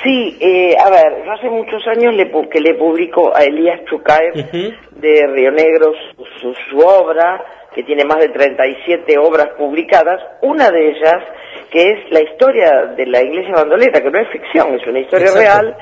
Sí, a ver, yo hace muchos años que le publico a Elías Chucaev de Río Negro su obra, que tiene más de 37 obras publicadas, una de ellas que es la historia de la Iglesia Bandolera, que no es ficción, es una historia real,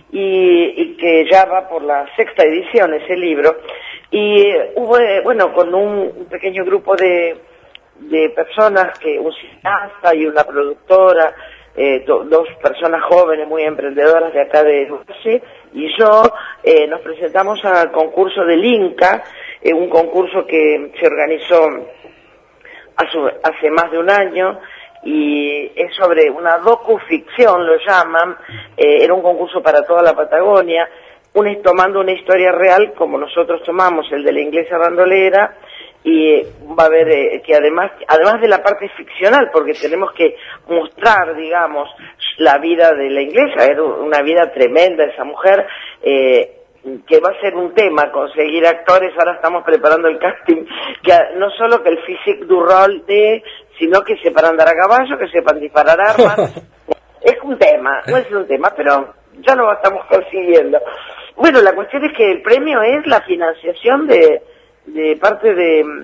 y que ya va por la 6ª edición ese libro, y hubo, bueno, con un pequeño grupo de personas, que un cineasta y una productora, dos personas jóvenes muy emprendedoras de acá de Dulce, y yo nos presentamos al concurso del Inca, un concurso que se organizó hace más de un año, y es sobre una docuficción, lo llaman, era un concurso para toda la Patagonia, tomando una historia real como nosotros tomamos el de la Iglesia Bandolera, y va a haber que además de la parte ficcional, porque tenemos que mostrar, digamos, la vida de la Iglesia, era una vida tremenda esa mujer, que va a ser un tema, conseguir actores. Ahora estamos preparando el casting, que no solo que el physique du rol sino que sepan andar a caballo, que sepan disparar armas. Es un tema, no es un tema, pero ya lo estamos consiguiendo. Bueno, la cuestión es que el premio es la financiación de parte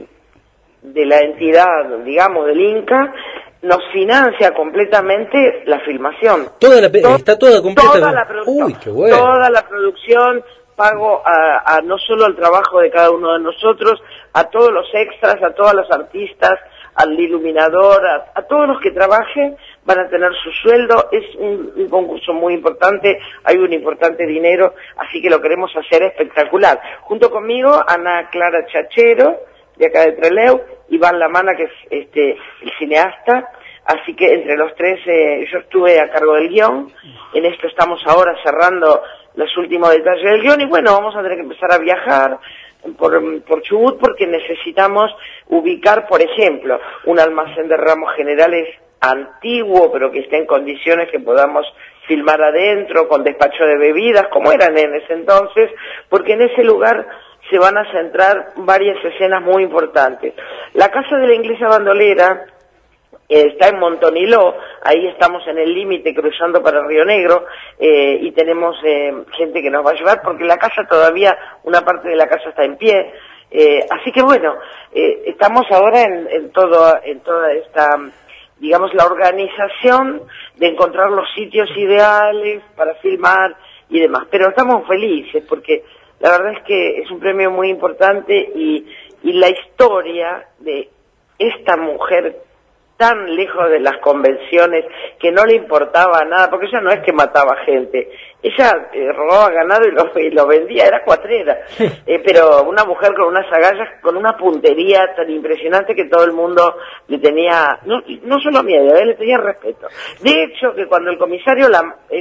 de la entidad, digamos, del Inca, nos financia completamente la filmación. Está toda completa. Toda la producción. Uy, qué bueno. Toda la producción, pago a no solo al trabajo de cada uno de nosotros, a todos los extras, a todos los artistas, al iluminador, a todos los que trabajen, van a tener su sueldo. Es un concurso muy importante, hay un importante dinero, así que lo queremos hacer espectacular. Junto conmigo, Ana Clara Chachero, de acá de Trelew, Iván Lamana, que es el cineasta, así que entre los tres yo estuve a cargo del guión. En esto estamos ahora cerrando los últimos detalles del guión, y bueno, vamos a tener que empezar a viajar por Chubut, porque necesitamos ubicar, por ejemplo, un almacén de ramos generales antiguo, pero que esté en condiciones que podamos filmar adentro, con despacho de bebidas, como eran en ese entonces, porque en ese lugar se van a centrar varias escenas muy importantes. La casa de la Iglesia Bandolera está en Montoniló, ahí estamos en el límite cruzando para Río Negro, y tenemos gente que nos va a ayudar, porque la casa todavía, una parte de la casa está en pie, así que bueno, estamos ahora en toda esta, digamos, la organización de encontrar los sitios ideales para filmar y demás, pero estamos felices porque la verdad es que es un premio muy importante, y la historia de esta mujer tan lejos de las convenciones, que no le importaba nada, porque ella no es que mataba gente, ella robaba ganado y lo vendía, era cuatrera, pero una mujer con unas agallas, con una puntería tan impresionante que todo el mundo le tenía, no solo miedo, le tenía respeto. De hecho, que cuando un comisario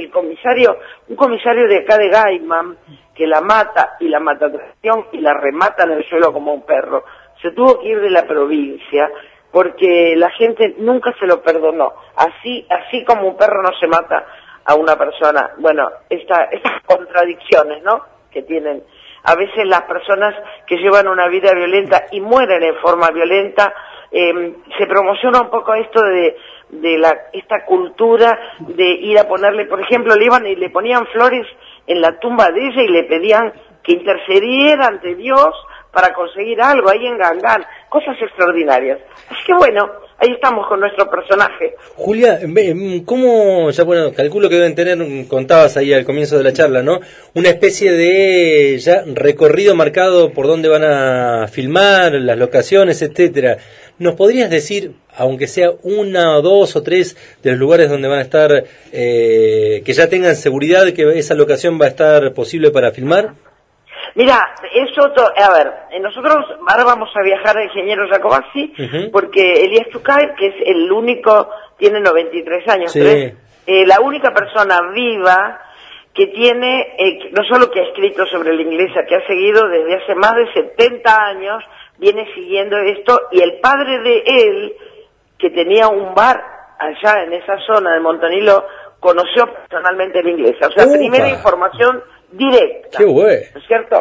de acá de Gaiman, que la mata y la mata y la remata en el suelo como un perro, se tuvo que ir de la provincia, porque la gente nunca se lo perdonó. Así como un perro no se mata a una persona. Bueno, estas contradicciones, ¿no?, que tienen a veces las personas que llevan una vida violenta y mueren en forma violenta. Se promociona un poco esto de esta cultura de ir a ponerle, por ejemplo, le iban y le ponían flores en la tumba de ella y le pedían que intercediera ante Dios para conseguir algo ahí en Gangán, cosas extraordinarias. Así que bueno, ahí estamos con nuestro personaje. Julia, ¿cómo, ya bueno, calculo que deben tener, contabas ahí al comienzo de la charla, ¿no?, una especie de ya recorrido marcado por dónde van a filmar, las locaciones, etcétera? ¿Nos podrías decir, aunque sea una o dos o tres de los lugares donde van a estar, que ya tengan seguridad de que esa locación va a estar posible para filmar? Mira, a ver, nosotros ahora vamos a viajar a Ingeniero Jacobacci, porque Elías Chucaev, que es el único, tiene 93 años, sí, la única persona viva que tiene, no solo que ha escrito sobre la Iglesia, que ha seguido desde hace más de 70 años, viene siguiendo esto, y el padre de él, que tenía un bar allá en esa zona de Montoniló, conoció personalmente la Iglesia, o sea, primera información directa. ¡Qué bueno! ¿No es cierto?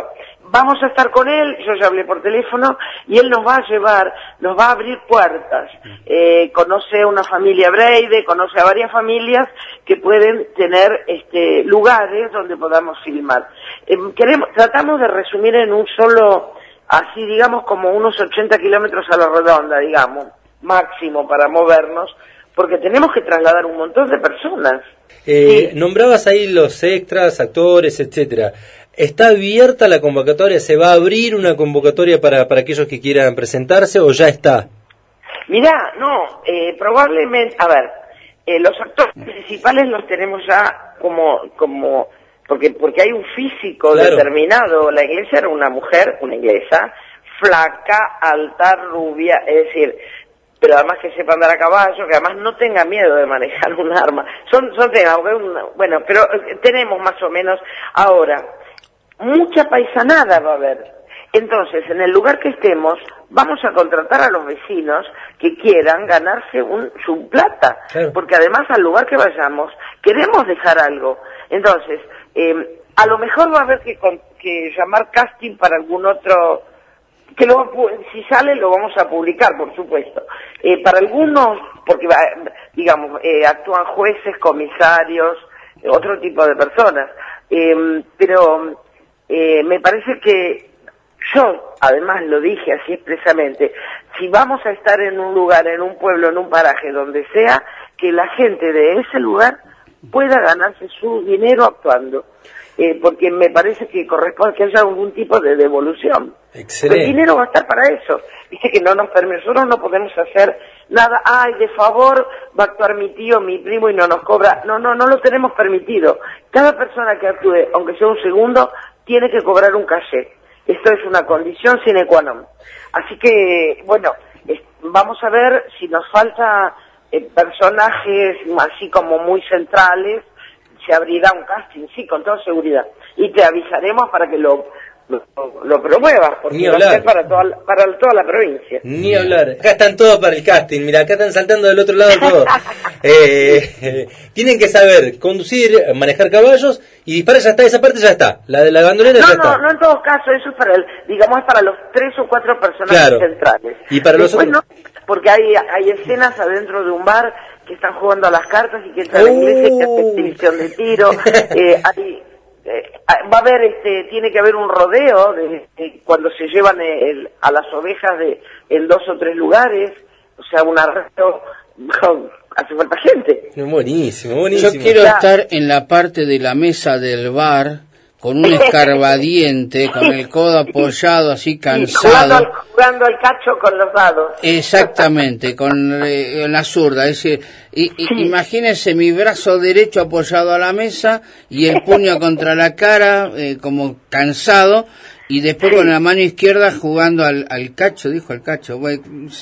vamos a estar con él, yo ya hablé por teléfono, y él nos va a llevar, nos va a abrir puertas. Conoce a una familia Breide, conoce a varias familias que pueden tener lugares donde podamos filmar. Tratamos de resumir en un solo, así digamos como unos 80 kilómetros a la redonda, digamos, máximo para movernos, porque tenemos que trasladar un montón de personas. Sí. Nombrabas ahí los extras, actores, etcétera. ¿Está abierta la convocatoria? ¿Se va a abrir una convocatoria para aquellos que quieran presentarse o ya está? Mirá, no, probablemente, a ver, los actores principales los tenemos ya porque hay un físico determinado. La inglesa era una mujer, una inglesa, flaca, alta, rubia, es decir, pero además que sepa andar a caballo, que además no tenga miedo de manejar un arma. Son temas, bueno, pero tenemos más o menos ahora. Mucha paisanada va a haber. Entonces, en el lugar que estemos, vamos a contratar a los vecinos que quieran ganarse su plata. Claro. Porque además al lugar que vayamos, queremos dejar algo. Entonces, a lo mejor va a haber que llamar casting para algún otro, que si sale lo vamos a publicar, por supuesto. Para algunos, porque digamos, actúan jueces, comisarios, otro tipo de personas. Pero me parece que yo, además lo dije así expresamente, si vamos a estar en un lugar, en un pueblo, en un paraje, donde sea, que la gente de ese lugar pueda ganarse su dinero actuando. Porque me parece que corresponde que haya algún tipo de devolución. Excelente. El dinero va a estar para eso. Dice que no nos permite, nosotros no podemos hacer nada, de favor va a actuar mi tío, mi primo y no nos cobra. No lo tenemos permitido. Cada persona que actúe, aunque sea un segundo, tiene que cobrar un caché. Esto es una condición sine qua non. Así que, bueno, vamos a ver si nos falta personajes así como muy centrales. Se abrirá un casting, sí, con toda seguridad. Y te avisaremos para que lo promuevas, porque va a ser para toda la provincia. Ni hablar. Acá están todos para el casting, mira, acá están saltando del otro lado todos. Tienen que saber conducir, manejar caballos y disparar, ya está, esa parte ya está. La de la bandolera ya está. No, en todo caso, eso es para digamos, para los 3 o 4 personajes centrales. Y para los otros... No, porque hay escenas adentro de un bar que están jugando a las cartas y que entra la iglesia y que hace exhibición de tiro. Va a haber, tiene que haber un rodeo cuando se llevan a las ovejas en 2 o 3 lugares, o sea, un arresto, hace falta gente. Buenísimo. Yo quiero estar en la parte de la mesa del bar, con un escarbadiente, con el codo apoyado así cansado. Jugando al cacho con los dados. Exactamente, con la zurda. Es decir, imagínese mi brazo derecho apoyado a la mesa y el puño contra la cara, como cansado, y después con la mano izquierda jugando al cacho, dijo al cacho. Bueno,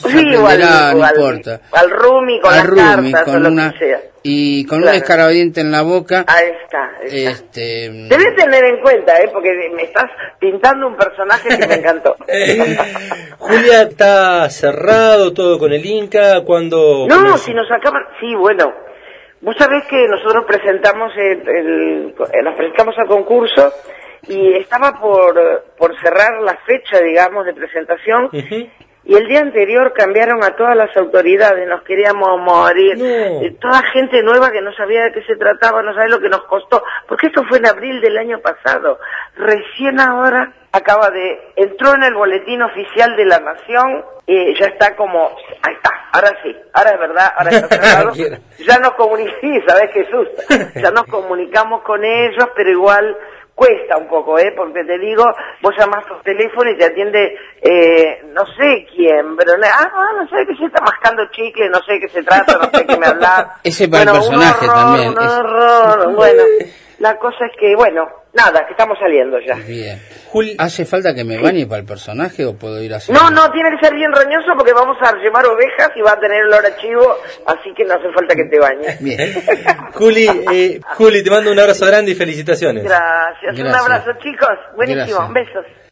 no importa. Al rumi con las cartas o lo que sea. Y con un escarbadiente en la boca. Ahí está. Debes tener en cuenta, porque me estás pintando un personaje que me encantó. Julia, ¿está cerrado todo con el Inca? ¿Cuándo? No, si nos acaban... Sí, bueno. Vos sabés que nosotros presentamos nos presentamos al concurso y estaba por cerrar la fecha, digamos, de presentación. Y el día anterior cambiaron a todas las autoridades, nos queríamos morir. Toda gente nueva que no sabía de qué se trataba, no sabía lo que nos costó, porque esto fue en abril del año pasado. Recién ahora entró en el boletín oficial de la Nación, ya está como, ahí está, ahora sí, ahora es verdad, ahora está cerrado. Ya nos comunicamos, ¿sabés, Jesús? Ya nos comunicamos con ellos, pero igual... Cuesta un poco, porque te digo, vos llamás por teléfono y te atiende, no sé quién, pero no sé que se está mascando chicle, no sé de qué se trata, no sé qué me hablas. Ese para el personaje también. Un horror. Bueno, la cosa es que, nada, que estamos saliendo ya. Bien. ¿Hace falta que me bañe para el personaje o puedo ir así? No, tiene que ser bien roñoso porque vamos a llevar ovejas y va a tener olor a chivo, así que no hace falta que te bañes. Bien. Juli, te mando un abrazo grande y felicitaciones. Gracias. Un abrazo, chicos. Buenísimo. Besos.